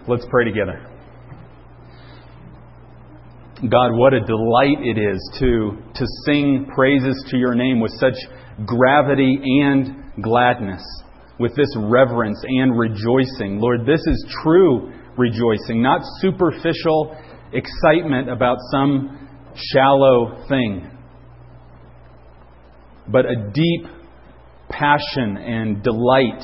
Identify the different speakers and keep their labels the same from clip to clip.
Speaker 1: Let's pray together. God, what a delight it is to sing praises to your name with such gravity and gladness, with this reverence and rejoicing. Lord, this is true rejoicing, not superficial excitement about some shallow thing, but a deep passion and delight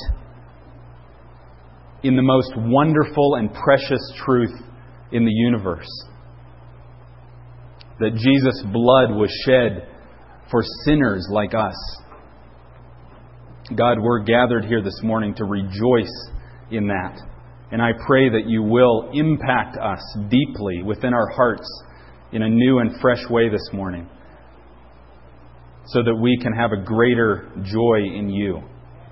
Speaker 1: in the most wonderful and precious truth in the universe. That Jesus' blood was shed for sinners like us. God, we're gathered here this morning to rejoice in that. And I pray that you will impact us deeply within our hearts in a new and fresh way this morning, so that we can have a greater joy in you.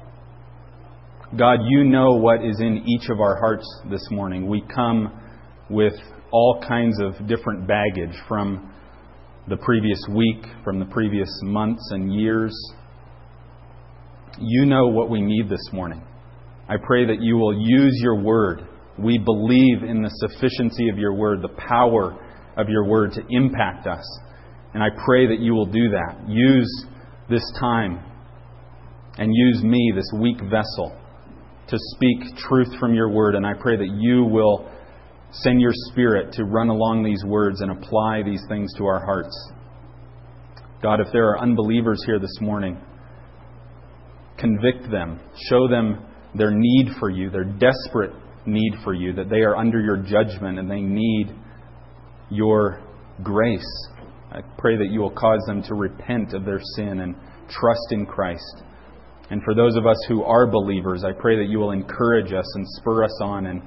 Speaker 1: God, you know what is in each of our hearts this morning. We come with all kinds of different baggage from the previous week, from the previous months and years. You know what we need this morning. I pray that you will use your word. We believe in the sufficiency of your word, the power of your word to impact us. And I pray that you will do that. Use this time and use me, this weak vessel, to speak truth from your word. And I pray that you will send your Spirit to run along these words and apply these things to our hearts. God, if there are unbelievers here this morning, convict them. Show them their need for you, their desperate need for you, that they are under your judgment and they need your grace. I pray that you will cause them to repent of their sin and trust in Christ. And for those of us who are believers, I pray that you will encourage us and spur us on and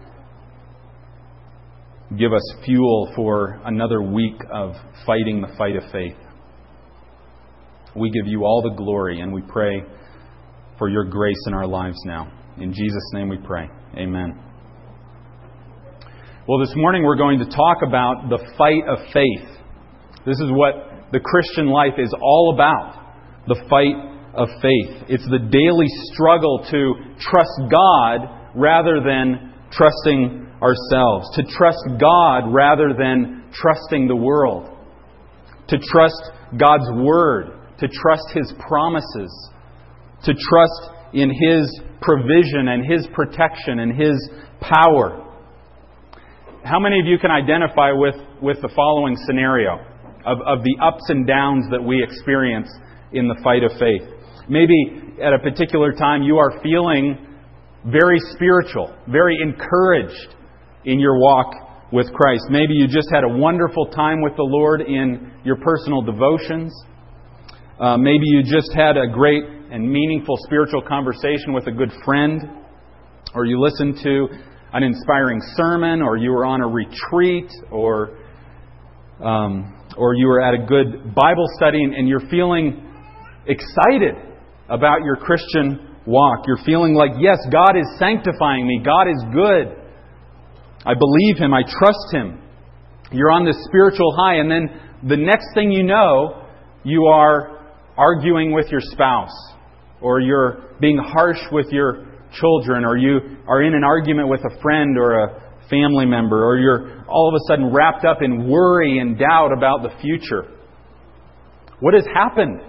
Speaker 1: give us fuel for another week of fighting the fight of faith. We give you all the glory, and we pray for your grace in our lives now. In Jesus' name we pray. Amen. Well, this morning we're going to talk about the fight of faith. This is what the Christian life is all about, the fight of faith. It's the daily struggle to trust God rather than trusting ourselves, to trust God rather than trusting the world, to trust God's Word, to trust His promises, to trust in His provision and His protection and His power. How many of you can identify with the following scenario of the ups and downs that we experience in the fight of faith? Maybe at a particular time you are feeling very spiritual, very encouraged in your walk with Christ. Maybe you just had a wonderful time with the Lord in your personal devotions. Maybe you just had a great and meaningful spiritual conversation with a good friend. Or you listened to an inspiring sermon, or you were on a retreat, or you were at a good Bible study and you're feeling excited about your Christian walk. You're feeling like, yes, God is sanctifying me. God is good. I believe Him. I trust Him. You're on this spiritual high, and then the next thing you know, you are arguing with your spouse, or you're being harsh with your children, or you are in an argument with a friend or a family member, or you're all of a sudden wrapped up in worry and doubt about the future. What has happened?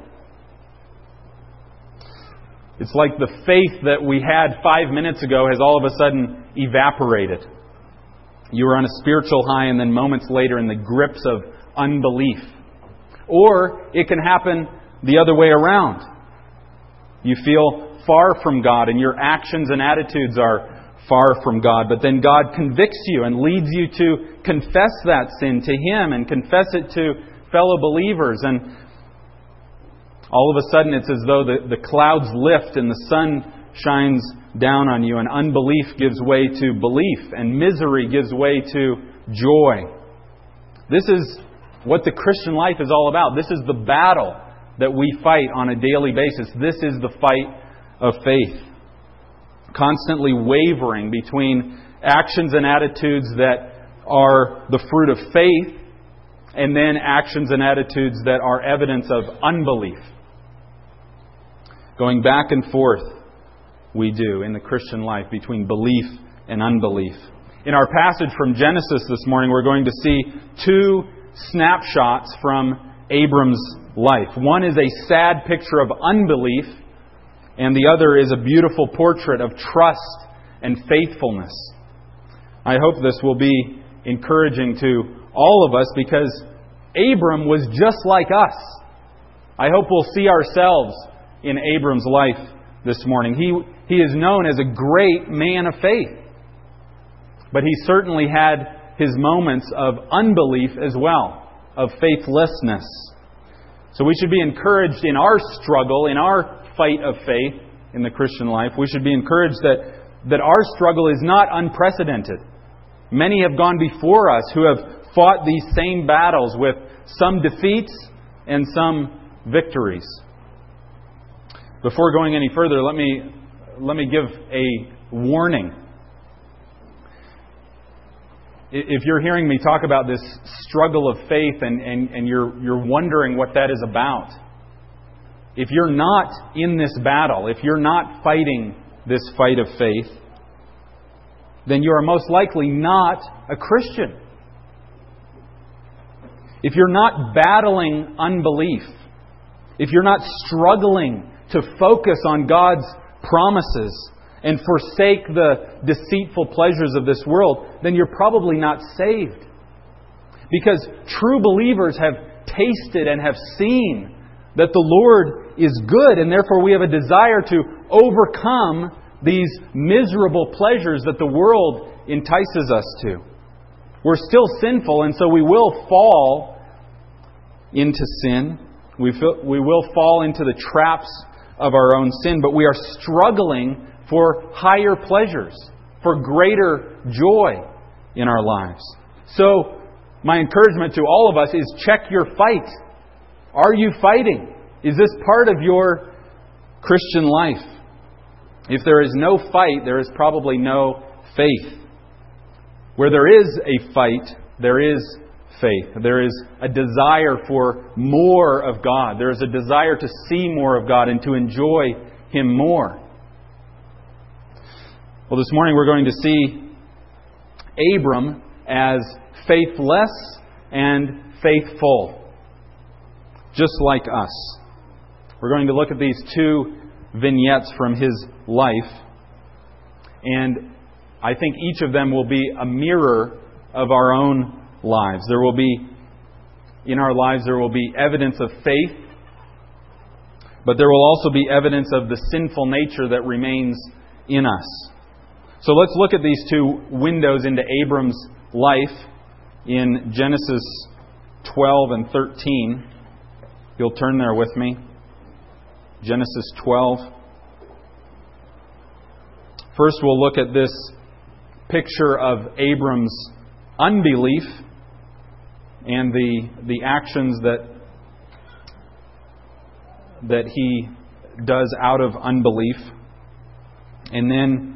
Speaker 1: It's like the faith that we had 5 minutes ago has all of a sudden evaporated. You were on a spiritual high, and then moments later in the grips of unbelief. Or it can happen the other way around. You feel far from God, and your actions and attitudes are far from God. But then God convicts you and leads you to confess that sin to Him and confess it to fellow believers. And all of a sudden it's as though the clouds lift and the sun shines down on you, and unbelief gives way to belief, and misery gives way to joy. This is what the Christian life is all about. This is the battle that we fight on a daily basis. This is the fight of faith. Constantly wavering between actions and attitudes that are the fruit of faith, and then actions and attitudes that are evidence of unbelief. Going back and forth, we do in the Christian life between belief and unbelief. In our passage from Genesis this morning, we're going to see two snapshots from Abram's life. One is a sad picture of unbelief, and the other is a beautiful portrait of trust and faithfulness. I hope this will be encouraging to all of us, because Abram was just like us. I hope we'll see ourselves in Abram's life this morning. He is known as a great man of faith. But he certainly had his moments of unbelief as well, of faithlessness. So we should be encouraged in our struggle, in our fight of faith in the Christian life. We should be encouraged that our struggle is not unprecedented. Many have gone before us who have fought these same battles with some defeats and some victories. Before going any further, let me give a warning. If you're hearing me talk about this struggle of faith and you're wondering what that is about, if you're not in this battle, if you're not fighting this fight of faith, then you are most likely not a Christian. If you're not battling unbelief, if you're not struggling to focus on God's promises and forsake the deceitful pleasures of this world, then you're probably not saved. Because true believers have tasted and have seen that the Lord is good, and therefore we have a desire to overcome these miserable pleasures that the world entices us to. We're still sinful, and so we will fall into sin. We will fall into the traps of our own sin, but we are struggling for higher pleasures, for greater joy in our lives. So, my encouragement to all of us is check your fight. Are you fighting? Is this part of your Christian life? If there is no fight, there is probably no faith. Where there is a fight, there is faith. There is a desire for more of God. There is a desire to see more of God and to enjoy Him more. Well, this morning we're going to see Abram as faithless and faithful, just like us. We're going to look at these two vignettes from his life, and I think each of them will be a mirror of our own lives. In our lives there will be evidence of faith, but there will also be evidence of the sinful nature that remains in us. So let's look at these two windows into Abram's life in Genesis 12 and 13. You'll turn there with me. Genesis 12. First we'll look at this picture of Abram's unbelief and the actions that he does out of unbelief. And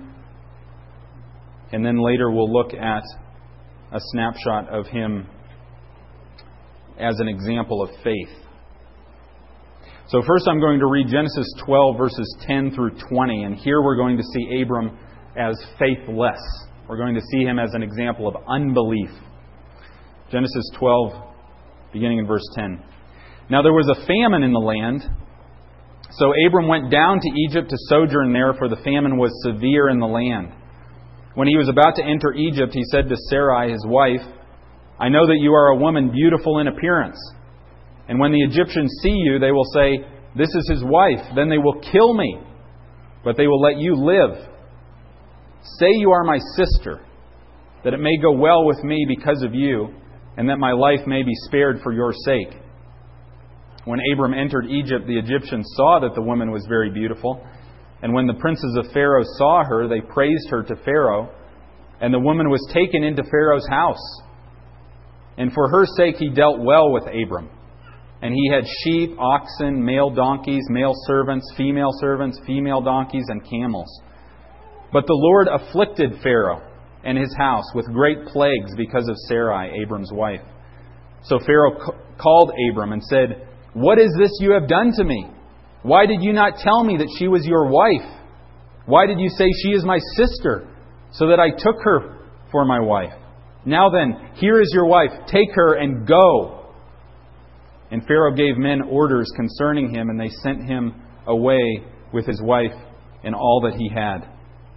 Speaker 1: then later we'll look at a snapshot of him as an example of faith. So first I'm going to read Genesis 12 verses 10 through 20. And here we're going to see Abram as faithless. We're going to see him as an example of unbelief. Genesis 12, beginning in verse 10. Now there was a famine in the land. So Abram went down to Egypt to sojourn there, for the famine was severe in the land. When he was about to enter Egypt, he said to Sarai, his wife, I know that you are a woman beautiful in appearance. And when the Egyptians see you, they will say, this is his wife. Then they will kill me, but they will let you live. Say you are my sister, that it may go well with me because of you, and that my life may be spared for your sake. When Abram entered Egypt, the Egyptians saw that the woman was very beautiful. And when the princes of Pharaoh saw her, they praised her to Pharaoh. And the woman was taken into Pharaoh's house. And for her sake he dealt well with Abram. And he had sheep, oxen, male donkeys, male servants, female donkeys, and camels. But the Lord afflicted Pharaoh and his house with great plagues because of Sarai, Abram's wife. So Pharaoh called Abram and said, What is this you have done to me? Why did you not tell me that she was your wife? Why did you say she is my sister, so that I took her for my wife. Now then, here is your wife. Take her and go." And Pharaoh gave men orders concerning him, and they sent him away with his wife and all that he had.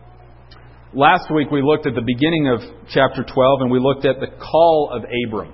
Speaker 1: Last week we looked at the beginning of chapter 12, and we looked at the call of Abram.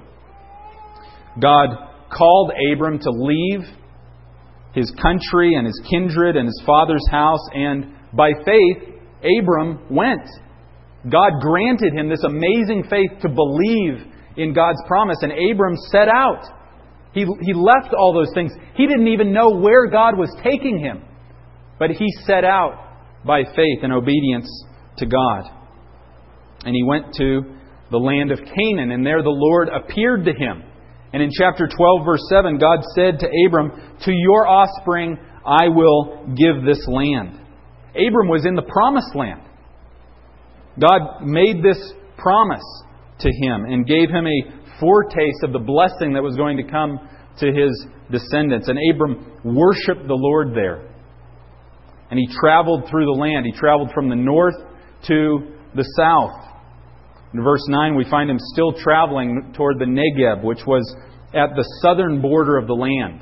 Speaker 1: God called Abram to leave his country and his kindred and his father's house, and by faith, Abram went. God granted him this amazing faith to believe in God's promise, and Abram set out. He left all those things. He didn't even know where God was taking him, but he set out by faith and obedience to God. And he went to the land of Canaan, and there the Lord appeared to him. And in chapter 12, verse 7, God said to Abram, "To your offspring I will give this land." Abram was in the promised land. God made this promise to him and gave him a foretaste of the blessing that was going to come to his descendants. And Abram worshiped the Lord there. And he traveled through the land. He traveled from the north to the south. In verse 9, we find him still traveling toward the Negeb, which was at the southern border of the land.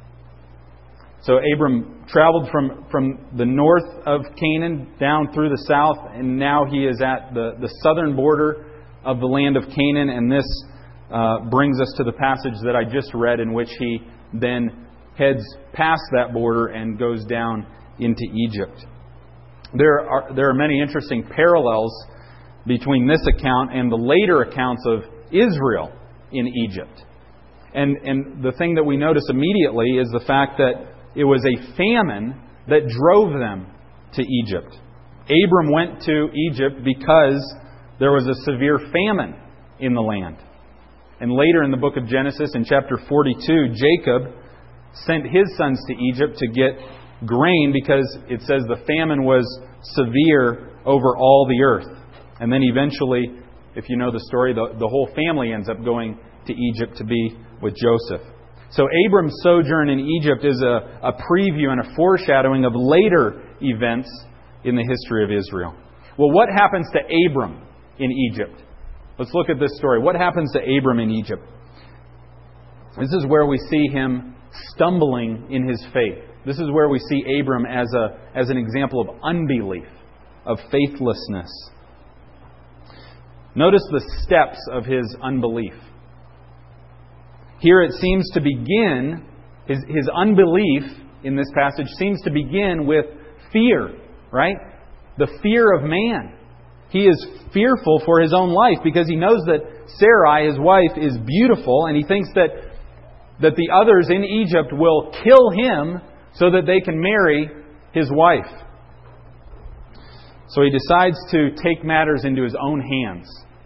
Speaker 1: So Abram traveled from the north of Canaan down through the south, and now he is at the southern border of the land of Canaan. And this brings us to the passage that I just read, in which he then heads past that border and goes down into Egypt. There are many interesting parallels between this account and the later accounts of Israel in Egypt. And the thing that we notice immediately is the fact that it was a famine that drove them to Egypt. Abram went to Egypt because there was a severe famine in the land. And later in the book of Genesis, in chapter 42, Jacob sent his sons to Egypt to get grain because it says the famine was severe over all the earth. And then eventually, if you know the story, the whole family ends up going to Egypt to be with Joseph. So Abram's sojourn in Egypt is a preview and a foreshadowing of later events in the history of Israel. Well, what happens to Abram in Egypt? Let's look at this story. What happens to Abram in Egypt? This is where we see him stumbling in his faith. This is where we see Abram as an example of unbelief, of faithlessness. Notice the steps of his unbelief. Here it seems to begin, his unbelief in this passage seems to begin with fear, right? The fear of man. He is fearful for his own life because he knows that Sarai, his wife, is beautiful, and he thinks that the others in Egypt will kill him so that they can marry his wife. So he decides to take matters into his own hands.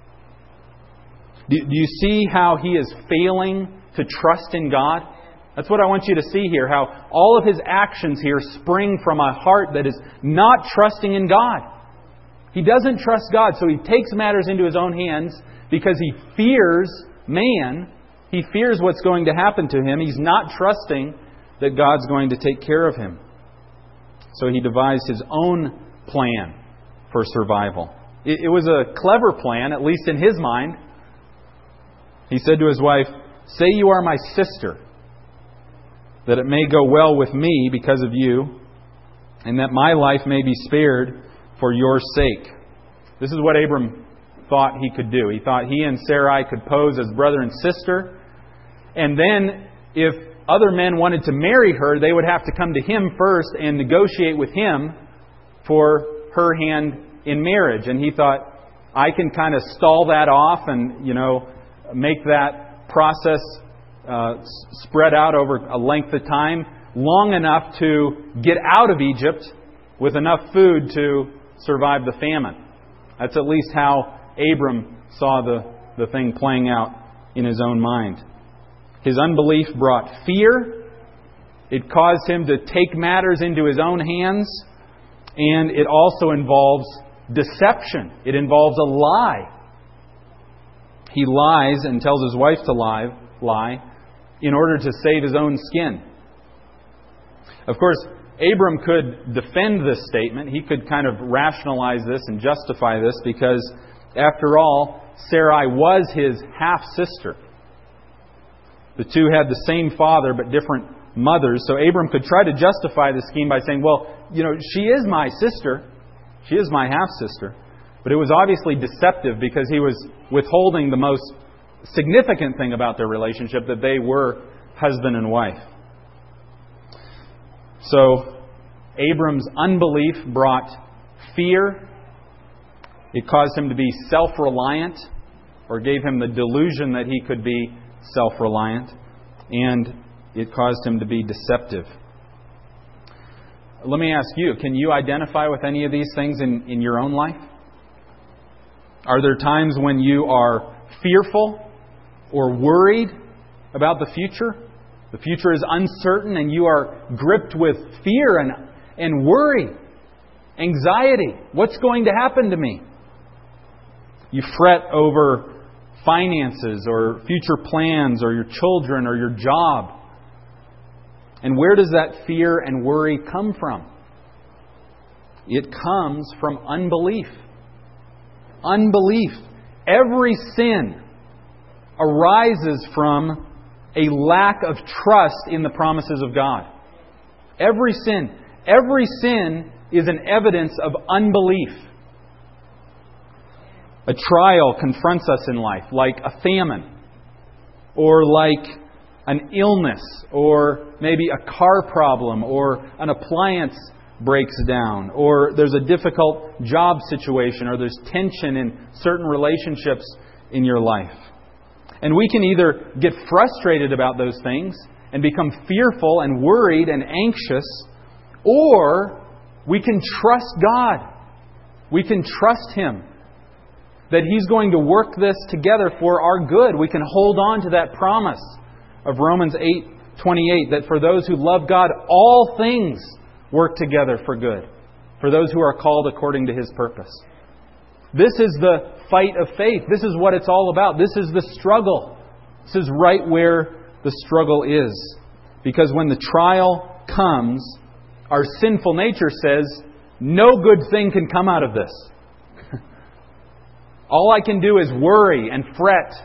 Speaker 1: Do you see how he is failing to trust in God? That's what I want you to see here, how all of his actions here spring from a heart that is not trusting in God. He doesn't trust God, so he takes matters into his own hands because he fears man. He fears what's going to happen to him. He's not trusting that God's going to take care of him. So he devised his own plan for survival. It was a clever plan, at least in his mind. He said to his wife, "Say you are my sister, that it may go well with me because of you, and that my life may be spared for your sake." This is what Abram thought he could do. He thought he and Sarai could pose as brother and sister, and then if other men wanted to marry her, they would have to come to him first and negotiate with him for her hand in marriage. And he thought, I can kind of stall that off and, make that process spread out over a length of time long enough to get out of Egypt with enough food to survive the famine. That's at least how Abram saw the thing playing out in his own mind. His unbelief brought fear. It caused him to take matters into his own hands. And it also involves deception. It involves a lie. He lies and tells his wife to lie in order to save his own skin. Of course, Abram could defend this statement. He could kind of rationalize this and justify this because After all, Sarai was his half-sister. The two had the same father but different mothers. So Abram could try to justify the scheme by saying, well, she is my sister. She is my half-sister. But it was obviously deceptive because he was withholding the most significant thing about their relationship, that they were husband and wife. So Abram's unbelief brought fear. It caused him to be self-reliant, or gave him the delusion that he could be self-reliant. And it caused him to be deceptive. Let me ask you, can you identify with any of these things in your own life? Are there times when you are fearful or worried about the future? The future is uncertain and you are gripped with fear and worry, anxiety. What's going to happen to me? You fret over finances or future plans or your children or your job. And where does that fear and worry come from? It comes from unbelief. Unbelief. Every sin arises from a lack of trust in the promises of God. Every sin is an evidence of unbelief. A trial confronts us in life, like a famine, or like an illness, or maybe a car problem, or an appliance breaks down, or there's a difficult job situation, or there's tension in certain relationships in your life. And we can either get frustrated about those things and become fearful and worried and anxious, or we can trust God. We can trust Him that He's going to work this together for our good. We can hold on to that promise of Romans 8:28, that for those who love God, all things work together for good, for those who are called according to His purpose. This is the fight of faith. This is what it's all about. This is the struggle. This is right where the struggle is. Because when the trial comes, our sinful nature says, no good thing can come out of this. All I can do is worry and fret.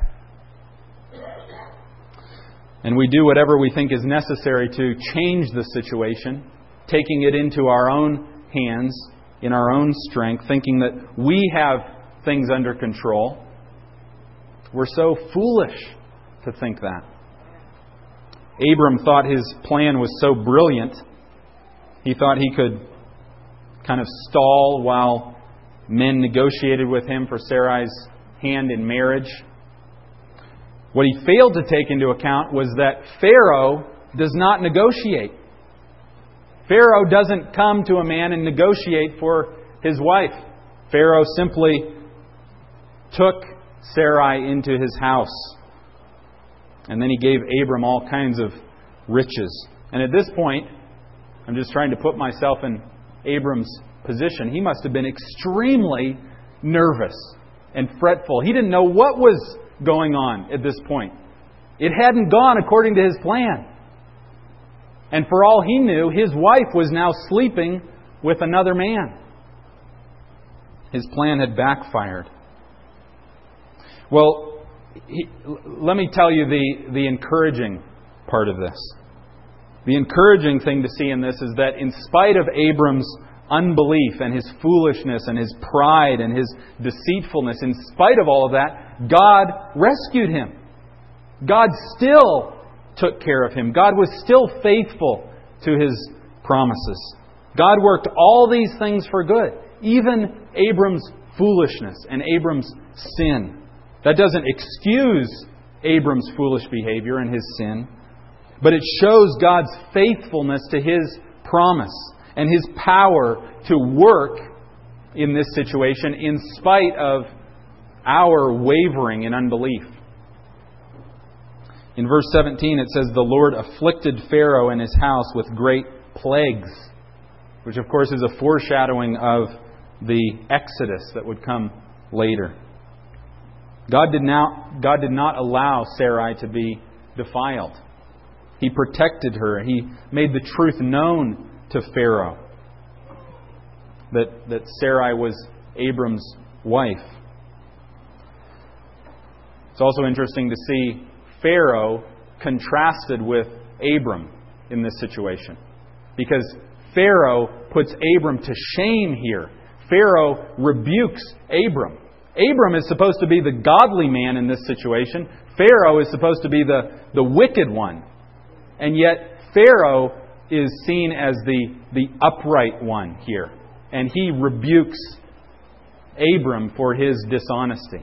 Speaker 1: And we do whatever we think is necessary to change the situation, taking it into our own hands, in our own strength, thinking that we have things under control. We're so foolish to think that. Abram thought his plan was so brilliant, he thought he could kind of stall while men negotiated with him for Sarai's hand in marriage. What he failed to take into account was that Pharaoh does not negotiate. Pharaoh doesn't come to a man and negotiate for his wife. Pharaoh simply took Sarai into his house. And then he gave Abram all kinds of riches. And at this point, I'm just trying to put myself in Abram's position. He must have been extremely nervous and fretful. He didn't know what was going on at this point. It hadn't gone according to his plan. And for all he knew, his wife was now sleeping with another man. His plan had backfired. Well, let me tell you the encouraging part of this. The encouraging thing to see in this is that in spite of Abram's unbelief and his foolishness and his pride and his deceitfulness, in spite of all of that, God rescued him. God still took care of him. God was still faithful to His promises. God worked all these things for good, even Abram's foolishness and Abram's sin. That doesn't excuse Abram's foolish behavior and his sin, but it shows God's faithfulness to His promise and His power to work in this situation in spite of our wavering in unbelief. In verse 17 it says, the Lord afflicted Pharaoh and his house with great plagues, which of course is a foreshadowing of the Exodus that would come later. God did not allow Sarai to be defiled. He protected her. He made the truth known to Pharaoh that Sarai was Abram's wife. It's also interesting to see Pharaoh contrasted with Abram in this situation. Because Pharaoh puts Abram to shame here. Pharaoh rebukes Abram. Abram is supposed to be the godly man in this situation. Pharaoh is supposed to be the wicked one. And yet Pharaoh is seen as the upright one here. And he rebukes Abram for his dishonesty.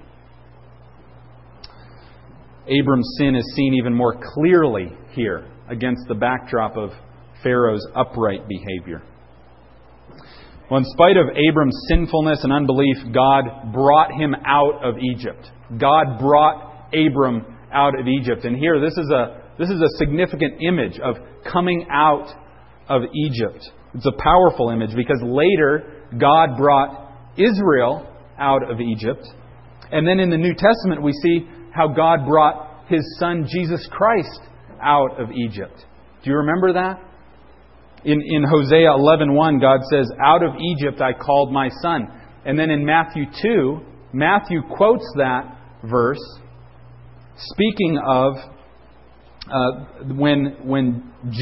Speaker 1: Abram's sin is seen even more clearly here against the backdrop of Pharaoh's upright behavior. Well, in spite of Abram's sinfulness and unbelief, God brought him out of Egypt. God brought Abram out of Egypt. And here, this is a significant image of coming out of Egypt. It's a powerful image because later God brought Israel out of Egypt. And then in the New Testament we see how God brought His Son Jesus Christ out of Egypt. Do you remember that? In Hosea 11:1, God says, "Out of Egypt I called my son." And then in Matthew 2, Matthew quotes that verse, speaking of when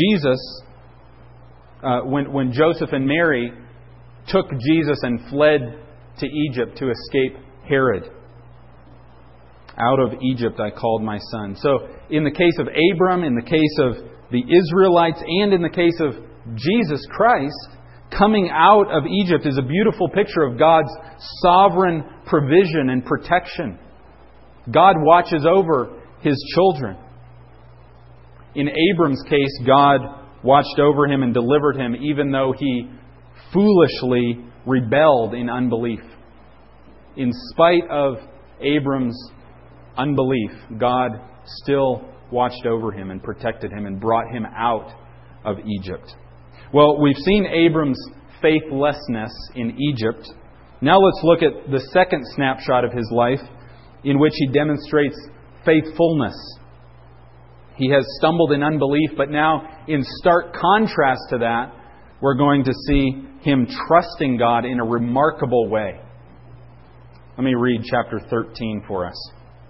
Speaker 1: Joseph and Mary took Jesus and fled to Egypt to escape Herod. Out of Egypt I called my son. So in the case of Abram, in the case of the Israelites, and in the case of Jesus Christ, coming out of Egypt is a beautiful picture of God's sovereign provision and protection. God watches over His children. In Abram's case, God watched over him and delivered him even though he foolishly rebelled in unbelief. In spite of Abram's unbelief, God still watched over him and protected him and brought him out of Egypt. Well, we've seen Abram's faithlessness in Egypt. Now let's look at the second snapshot of his life in which he demonstrates faithfulness. He has stumbled in unbelief, but now in stark contrast to that, we're going to see him trusting God in a remarkable way. Let me read chapter 13 for us.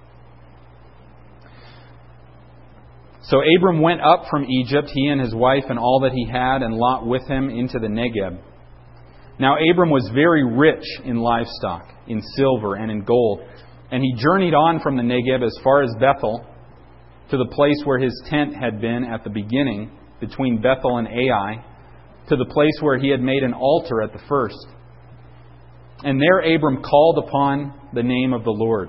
Speaker 1: So Abram went up from Egypt, he and his wife and all that he had, and Lot with him, into the Negeb. Now Abram was very rich in livestock, in silver and in gold, and he journeyed on from the Negeb as far as Bethel, to the place where his tent had been at the beginning, between Bethel and Ai, to the place where he had made an altar at the first. And there Abram called upon the name of the Lord.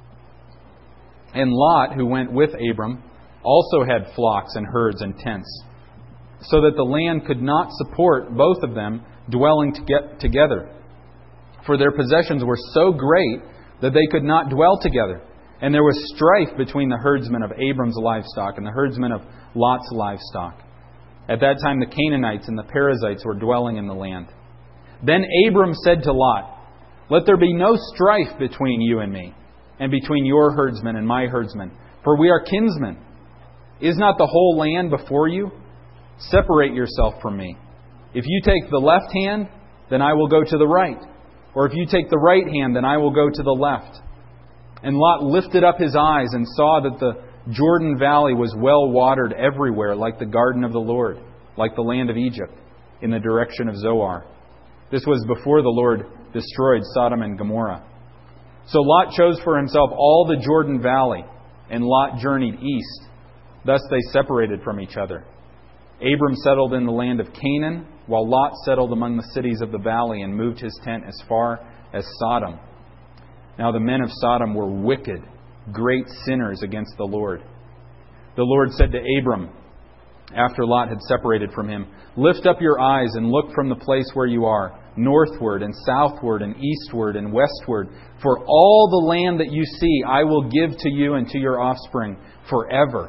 Speaker 1: And Lot, who went with Abram, also had flocks and herds and tents, so that the land could not support both of them dwelling together. For their possessions were so great that they could not dwell together. And there was strife between the herdsmen of Abram's livestock and the herdsmen of Lot's livestock. At that time the Canaanites and the Perizzites were dwelling in the land. Then Abram said to Lot, "Let there be no strife between you and me, and between your herdsmen and my herdsmen, for we are kinsmen. Is not the whole land before you? Separate yourself from me. If you take the left hand, then I will go to the right. Or if you take the right hand, then I will go to the left." And Lot lifted up his eyes and saw that the Jordan Valley was well watered everywhere, like the garden of the Lord, like the land of Egypt, in the direction of Zoar. This was before the Lord destroyed Sodom and Gomorrah. So Lot chose for himself all the Jordan Valley, and Lot journeyed east. Thus they separated from each other. Abram settled in the land of Canaan, while Lot settled among the cities of the valley and moved his tent as far as Sodom. Now the men of Sodom were wicked, great sinners against the Lord. The Lord said to Abram, after Lot had separated from him, "Lift up your eyes and look from the place where you are, northward and southward and eastward and westward. For all the land that you see I will give to you and to your offspring forever.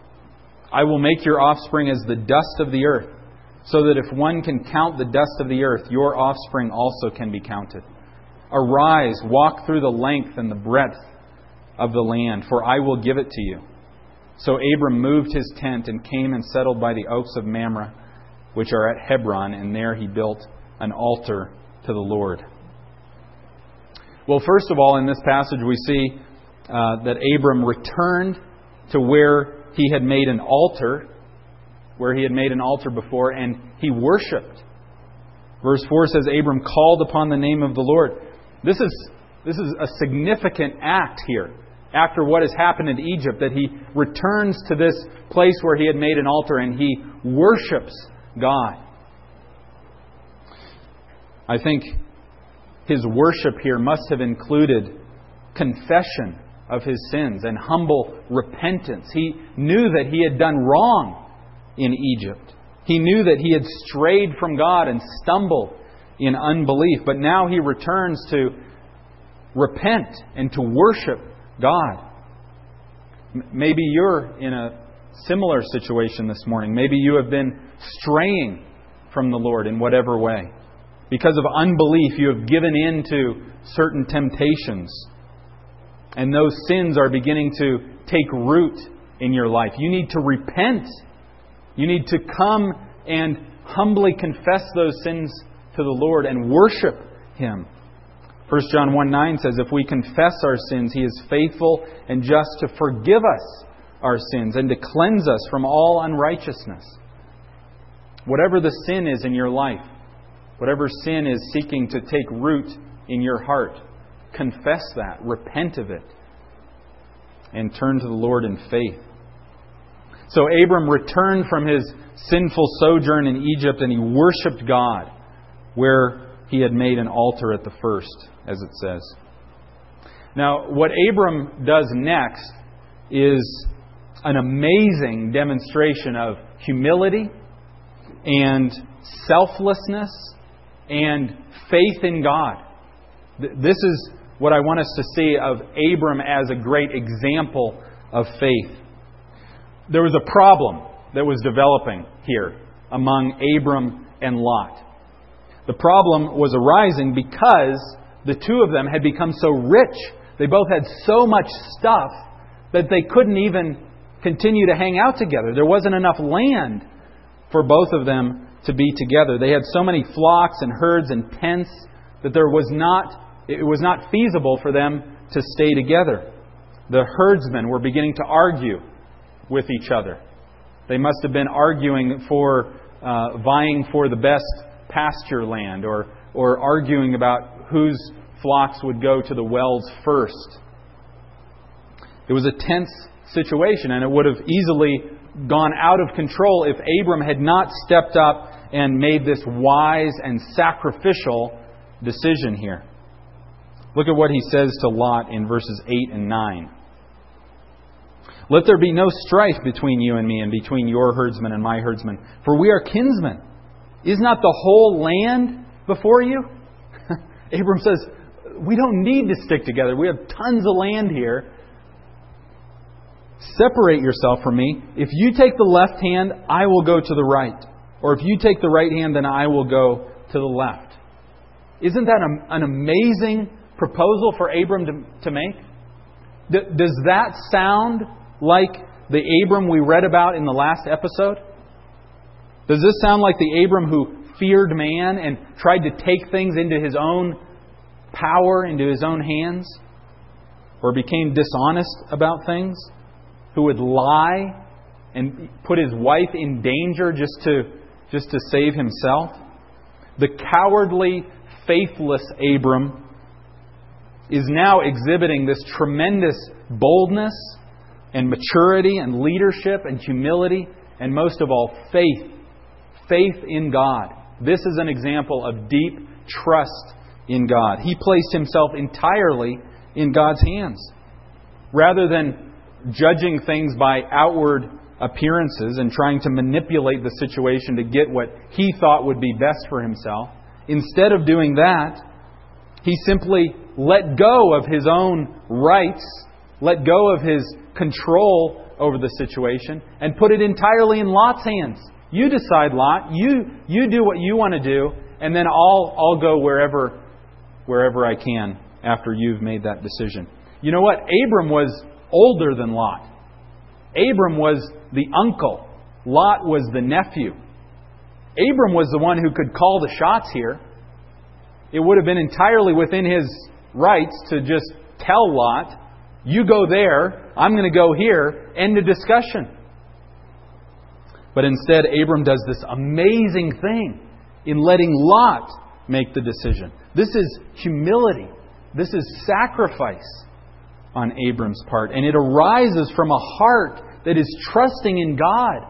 Speaker 1: I will make your offspring as the dust of the earth, so that if one can count the dust of the earth, your offspring also can be counted. Arise, walk through the length and the breadth of the land, for I will give it to you." So Abram moved his tent and came and settled by the oaks of Mamre, which are at Hebron, and there he built an altar to the Lord. Well, first of all, in this passage we see that Abram returned to where he had made an altar, before, and he worshipped. Verse 4 says, Abram called upon the name of the Lord. This is a significant act here. After what has happened in Egypt, that he returns to this place where he had made an altar and he worships God. I think his worship here must have included confession of his sins and humble repentance. He knew that he had done wrong in Egypt. He knew that he had strayed from God and stumbled in unbelief. But now he returns to repent and to worship God. Maybe you're in a similar situation this morning. Maybe you have been straying from the Lord in whatever way. Because of unbelief, you have given in to certain temptations. And those sins are beginning to take root in your life. You need to repent. You need to come and humbly confess those sins to the Lord and worship Him. 1 John 1:9 says, if we confess our sins, He is faithful and just to forgive us our sins and to cleanse us from all unrighteousness. Whatever the sin is in your life, whatever sin is seeking to take root in your heart, confess that, repent of it, and turn to the Lord in faith. So Abram returned from his sinful sojourn in Egypt and he worshipped God where he had made an altar at the first, as it says. Now, what Abram does next is an amazing demonstration of humility and selflessness and faith in God. This is what I want us to see of Abram as a great example of faith. There was a problem that was developing here among Abram and Lot. The problem was arising because the two of them had become so rich. They both had so much stuff that they couldn't even continue to hang out together. There wasn't enough land for both of them to be together. They had so many flocks and herds and tents that it was not feasible for them to stay together. The herdsmen were beginning to argue with each other. They must have been arguing for vying for the best pasture land or arguing about whose flocks would go to the wells first. It was a tense situation, and it would have easily gone out of control if Abram had not stepped up and made this wise and sacrificial decision here. Look at what he says to Lot in verses 8 and 9. Let there be no strife between you and me, and between your herdsmen and my herdsmen, for we are kinsmen. Is not the whole land before you? Abram says, we don't need to stick together. We have tons of land here. Separate yourself from me. If you take the left hand, I will go to the right. Or if you take the right hand, then I will go to the left. Isn't that an amazing proposal for Abram to make? Does that sound like the Abram we read about in the last episode? Does this sound like the Abram who feared man and tried to take things into his own power, into his own hands? Or became dishonest about things? Who would lie and put his wife in danger just to save himself? The cowardly, faithless Abram is now exhibiting this tremendous boldness and maturity and leadership and humility and most of all, faith. Faith in God. This is an example of deep trust in God. He placed himself entirely in God's hands. Rather than judging things by outward appearances and trying to manipulate the situation to get what he thought would be best for himself, instead of doing that, he simply let go of his own rights, let go of his control over the situation, and put it entirely in Lot's hands. You decide, Lot. You do what you want to do, and then I'll go wherever I can after you've made that decision. You know what? Abram was older than Lot. Abram was the uncle. Lot was the nephew. Abram was the one who could call the shots here. It would have been entirely within his rights to just tell Lot, You go there, I'm going to go here, end of discussion. But instead, Abram does this amazing thing in letting Lot make the decision. This is humility. This is sacrifice on Abram's part. And it arises from a heart that is trusting in God.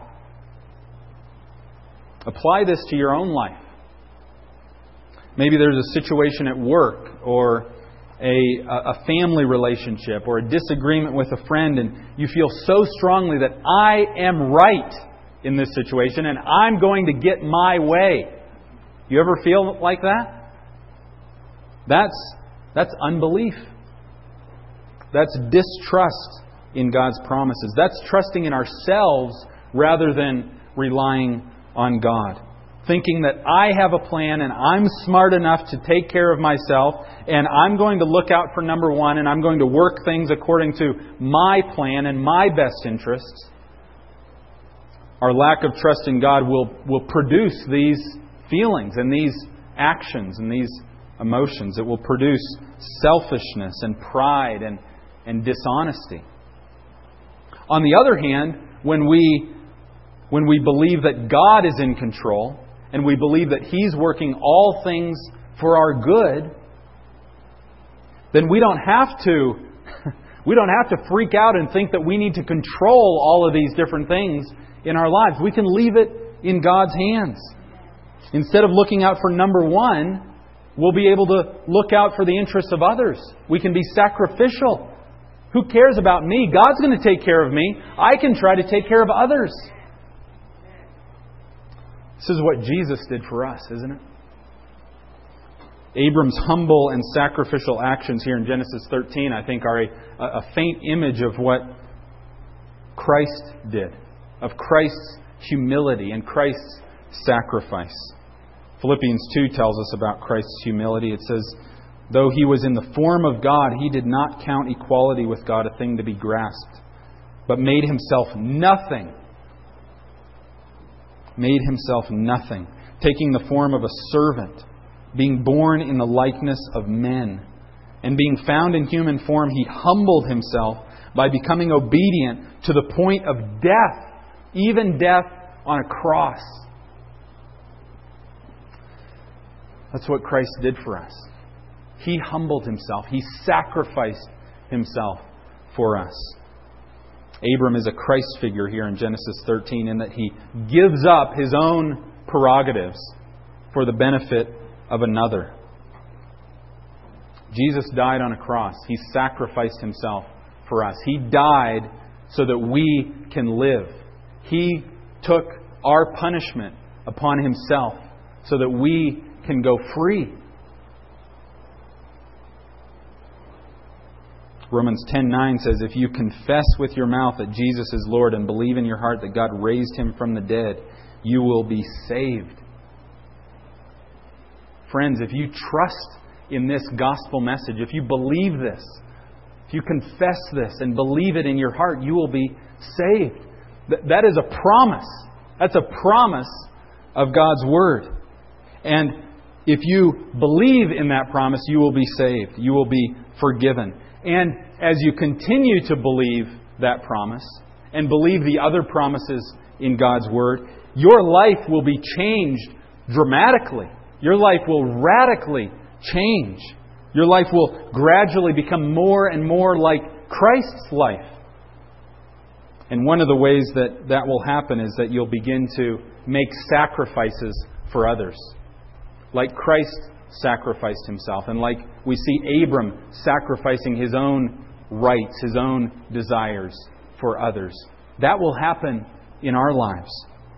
Speaker 1: Apply this to your own life. Maybe there's a situation at work or a family relationship or a disagreement with a friend, and you feel so strongly that I am right in this situation and I'm going to get my way. You ever feel like that? That's unbelief. That's distrust in God's promises. That's trusting in ourselves rather than relying on God. Thinking that I have a plan and I'm smart enough to take care of myself and I'm going to look out for number one and I'm going to work things according to my plan and my best interests. Our lack of trust in God will produce these feelings and these actions and these emotions. It will produce selfishness and pride and dishonesty. On the other hand, when we believe that God is in control and we believe that He's working all things for our good, then we don't have to freak out and think that we need to control all of these different things in our lives. We can leave it in God's hands. Instead of looking out for number one, we'll be able to look out for the interests of others. We can be sacrificial. Who cares about me? God's going to take care of me. I can try to take care of others. This is what Jesus did for us, isn't it? Abram's humble and sacrificial actions here in Genesis 13, I think, are a faint image of what Christ did, of Christ's humility and Christ's sacrifice. Philippians 2 tells us about Christ's humility. It says, though He was in the form of God, He did not count equality with God a thing to be grasped, but made Himself nothing. Made Himself nothing, taking the form of a servant, being born in the likeness of men. And being found in human form, He humbled Himself by becoming obedient to the point of death, even death on a cross. That's what Christ did for us. He humbled Himself. He sacrificed Himself for us. Abram is a Christ figure here in Genesis 13 in that he gives up his own prerogatives for the benefit of another. Jesus died on a cross. He sacrificed Himself for us. He died so that we can live. He took our punishment upon Himself so that we can go free. Romans 10:9 says, if you confess with your mouth that Jesus is Lord and believe in your heart that God raised Him from the dead, you will be saved. Friends, if you trust in this gospel message, if you believe this, if you confess this and believe it in your heart, you will be saved. That is a promise. That's a promise of God's Word. And if you believe in that promise, you will be saved. You will be forgiven. And as you continue to believe that promise and believe the other promises in God's Word, your life will be changed dramatically. Your life will radically change. Your life will gradually become more and more like Christ's life. And one of the ways that will happen is that you'll begin to make sacrifices for others. Like Christ sacrificed Himself. And like we see Abram sacrificing his own rights, his own desires for others. That will happen in our lives.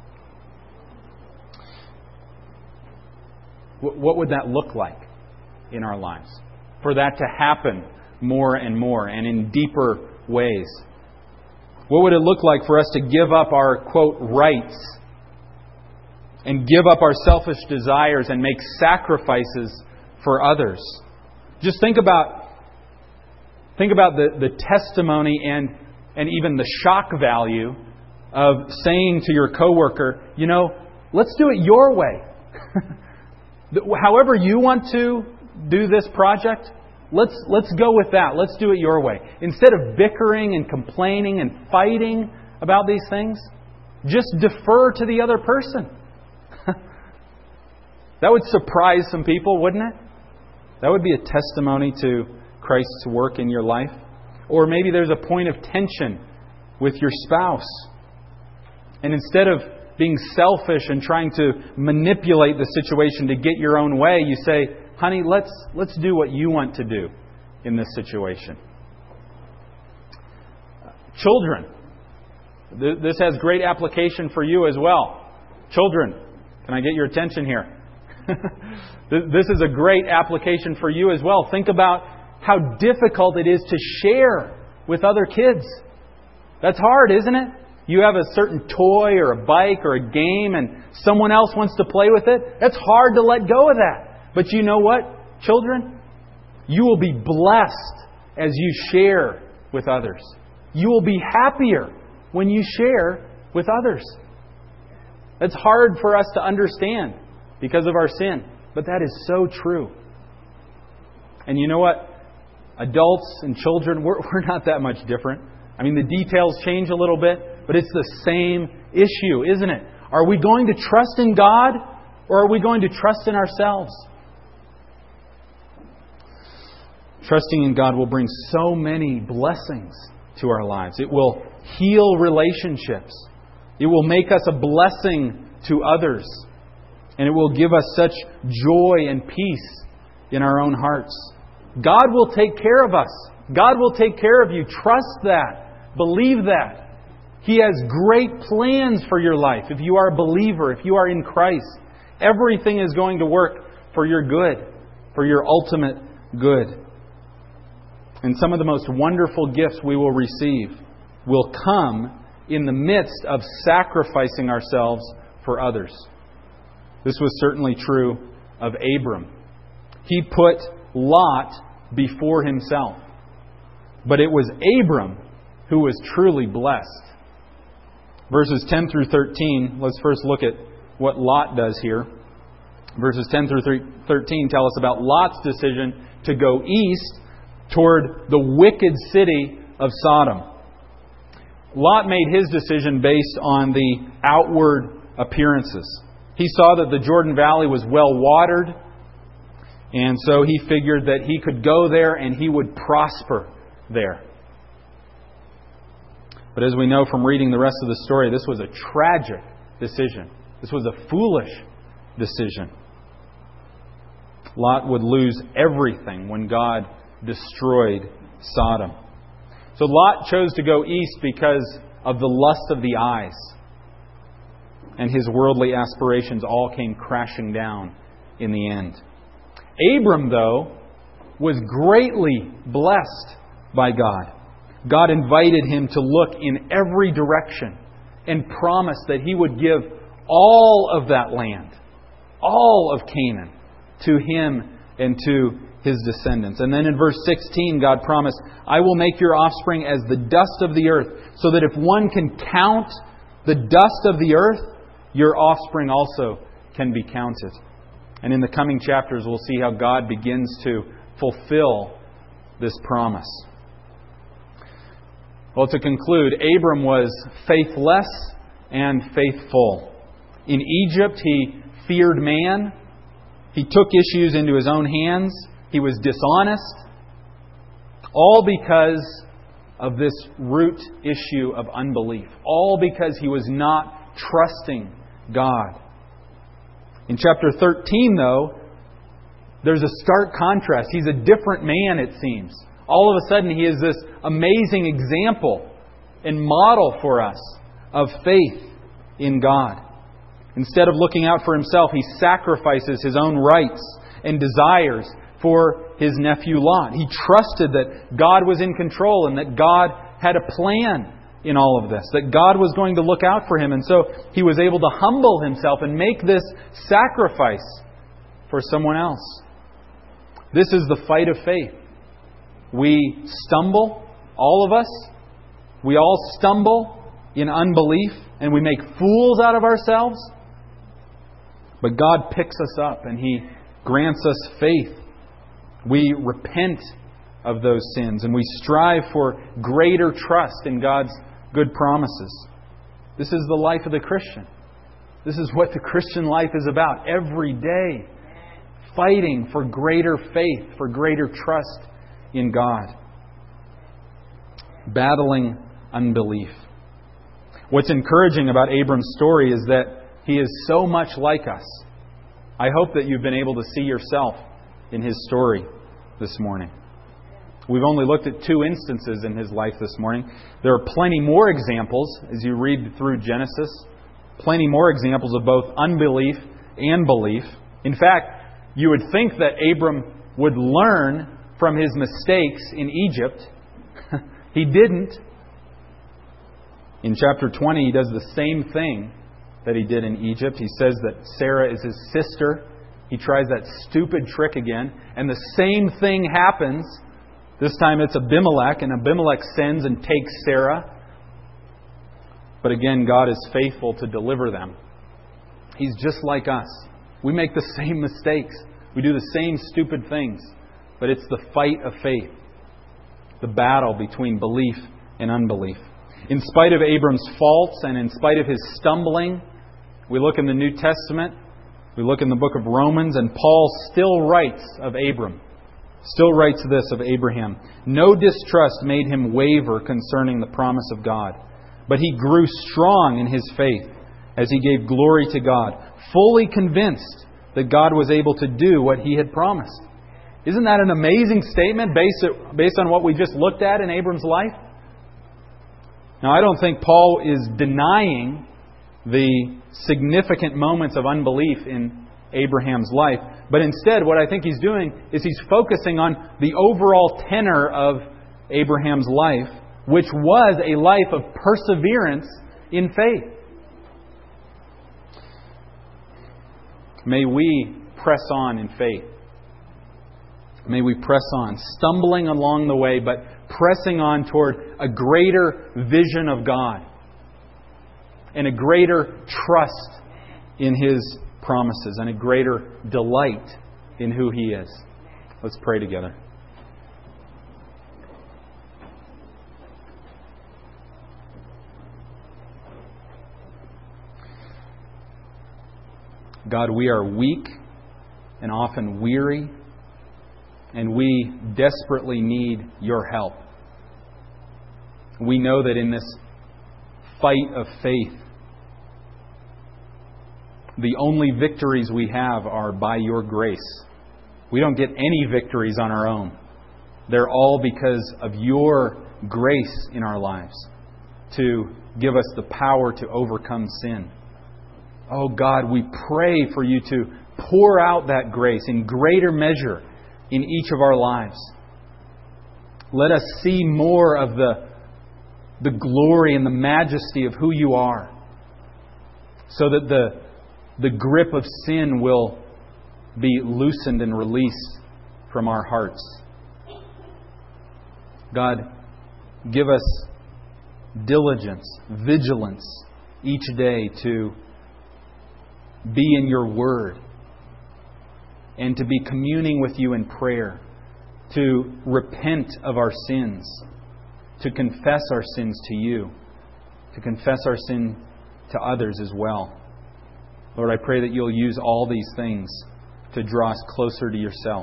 Speaker 1: What would that look like in our lives? For that to happen more and more and in deeper ways. What would it look like for us to give up our, quote, rights and give up our selfish desires and make sacrifices for others? Just think about the testimony and even the shock value of saying to your coworker, let's do it your way. However you want to do this project, Let's go with that. Let's do it your way. Instead of bickering and complaining and fighting about these things, just defer to the other person. That would surprise some people, wouldn't it? That would be a testimony to Christ's work in your life. Or maybe there's a point of tension with your spouse. And instead of being selfish and trying to manipulate the situation to get your own way, you say, honey, let's do what you want to do in this situation. Children, this has great application for you as well. Children, can I get your attention here? This is a great application for you as well. Think about how difficult it is to share with other kids. That's hard, isn't it? You have a certain toy or a bike or a game and someone else wants to play with it. That's hard to let go of that. But you know what, children? You will be blessed as you share with others. You will be happier when you share with others. That's hard for us to understand because of our sin. But that is so true. And you know what? Adults and children, we're not that much different. I mean, the details change a little bit, but it's the same issue, isn't it? Are we going to trust in God or are we going to trust in ourselves? Trusting in God will bring so many blessings to our lives. It will heal relationships. It will make us a blessing to others. And it will give us such joy and peace in our own hearts. God will take care of us. God will take care of you. Trust that. Believe that. He has great plans for your life. If you are a believer, if you are in Christ, everything is going to work for your good, for your ultimate good. And some of the most wonderful gifts we will receive will come in the midst of sacrificing ourselves for others. This was certainly true of Abram. He put Lot before himself. But it was Abram who was truly blessed. Verses 10 through 13, let's first look at what Lot does here. Verses 10 through 13 tell us about Lot's decision to go east toward the wicked city of Sodom. Lot made his decision based on the outward appearances. He saw that the Jordan Valley was well watered, and so he figured that he could go there and he would prosper there. But as we know from reading the rest of the story, this was a tragic decision. This was a foolish decision. Lot would lose everything when God destroyed Sodom. So Lot chose to go east because of the lust of the eyes. And his worldly aspirations all came crashing down in the end. Abram, though, was greatly blessed by God. God invited him to look in every direction and promised that He would give all of that land, all of Canaan, to him and to his descendants. And then in verse 16, God promised, I will make your offspring as the dust of the earth, so that if one can count the dust of the earth, your offspring also can be counted. And in the coming chapters, we'll see how God begins to fulfill this promise. Well, to conclude, Abram was faithless and faithful. In Egypt, he feared man. He took issues into his own hands. He was dishonest. All because of this root issue of unbelief. All because he was not trusting God. In chapter 13, though, there's a stark contrast. He's a different man, it seems. All of a sudden, he is this amazing example and model for us of faith in God. Instead of looking out for himself, he sacrifices his own rights and desires for his nephew Lot. He trusted that God was in control and that God had a plan in all of this, that God was going to look out for him. And so he was able to humble himself and make this sacrifice for someone else. This is the fight of faith. We stumble, all of us. We all stumble in unbelief and we make fools out of ourselves. But God picks us up and He grants us faith We repent of those sins and we strive for greater trust in God's good promises. This is the life of the Christian. This is what the Christian life is about every day. Fighting for greater faith, for greater trust in God. Battling unbelief. What's encouraging about Abram's story is that he is so much like us. I hope that you've been able to see yourself in his story this morning. We've only looked at 2 instances in his life this morning. There are plenty more examples as you read through Genesis. Plenty more examples of both unbelief and belief. In fact, you would think that Abram would learn from his mistakes in Egypt. He didn't. In chapter 20, he does the same thing that he did in Egypt. He says that Sarah is his sister. He tries that stupid trick again. And the same thing happens. This time it's Abimelech, and Abimelech sends and takes Sarah. But again, God is faithful to deliver them. He's just like us. We make the same mistakes. We do the same stupid things. But it's the fight of faith. The battle between belief and unbelief. In spite of Abram's faults and in spite of his stumbling, we look in the New Testament, we look in the book of Romans, and Paul still writes of Abram. Still writes this of Abraham. No distrust made him waver concerning the promise of God, but he grew strong in his faith as he gave glory to God, fully convinced that God was able to do what he had promised. Isn't that an amazing statement based on what we just looked at in Abram's life? Now, I don't think Paul is denying the significant moments of unbelief in Abraham's life. But instead, what I think he's doing is he's focusing on the overall tenor of Abraham's life, which was a life of perseverance in faith. May we press on in faith. May we press on, stumbling along the way, but pressing on toward a greater vision of God and a greater trust in His promises and a greater delight in who He is. Let's pray together. God, we are weak and often weary, and we desperately need Your help. We know that in this fight of faith, the only victories we have are by Your grace. We don't get any victories on our own. They're all because of Your grace in our lives to give us the power to overcome sin. Oh God, we pray for You to pour out that grace in greater measure in each of our lives. Let us see more of the glory and the majesty of who You are, so that the grip of sin will be loosened and released from our hearts. God, give us diligence, vigilance each day to be in Your Word and to be communing with You in prayer, to repent of our sins, to confess our sins to You, to confess our sin to others as well. Lord, I pray that You'll use all these things to draw us closer to Yourself,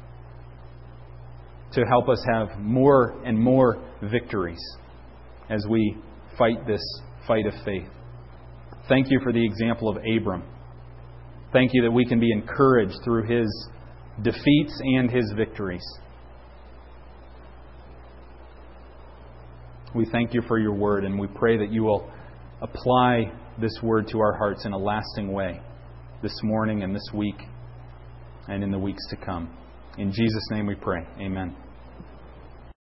Speaker 1: to help us have more and more victories as we fight this fight of faith. Thank You for the example of Abram. Thank You that we can be encouraged through his defeats and his victories. We thank You for Your Word, and we pray that You will apply this Word to our hearts in a lasting way this morning and this week and in the weeks to come. In Jesus' name we pray. Amen.